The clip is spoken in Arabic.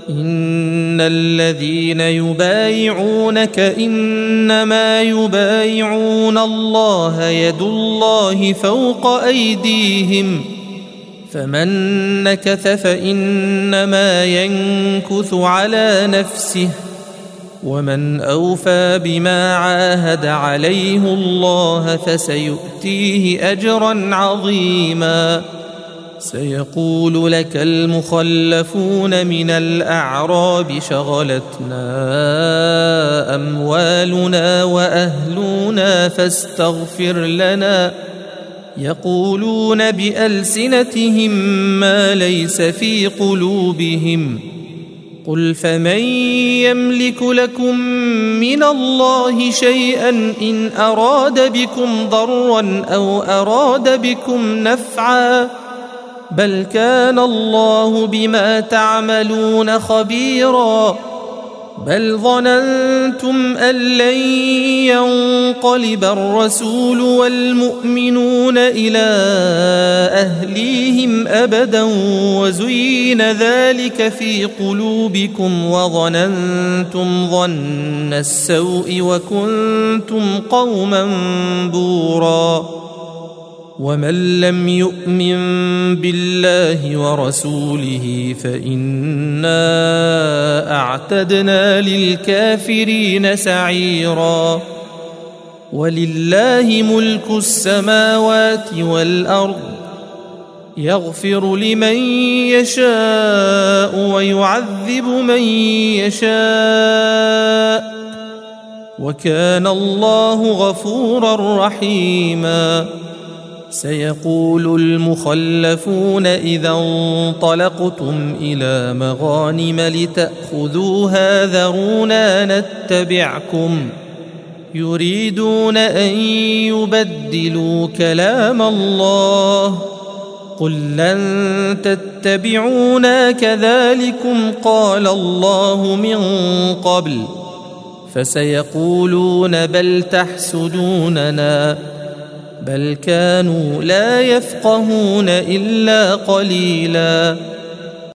إن الذين يبايعونك إنما يبايعون الله يد الله فوق أيديهم فمن نكث فإنما ينكث على نفسه ومن أوفى بما عاهد عليه الله فسيؤتيه أجرا عظيما سيقول لك المخلفون من الأعراب شغلتنا أموالنا وأهلنا فاستغفر لنا يقولون بألسنتهم ما ليس في قلوبهم قل فمن يملك لكم من الله شيئا إن أراد بكم ضرا أو أراد بكم نفعا بل كان الله بما تعملون خبيرا بل ظننتم أن لن ينقلب الرسول والمؤمنون إلى أهليهم أبدا وزين ذلك في قلوبكم وظننتم ظن السوء وكنتم قوما بورا ومن لم يؤمن بالله ورسوله فإنا أعتدنا للكافرين سعيرا ولله ملك السماوات والأرض يغفر لمن يشاء ويعذب من يشاء وكان الله غفورا رحيما سيقول المخلفون إذا انطلقتم إلى مغانم لتأخذوها ذرونا نتبعكم يريدون أن يبدلوا كلام الله قل لن تتبعونا كذلكم قال الله من قبل فسيقولون بل تحسدوننا بل كانوا لا يفقهون إلا قليلا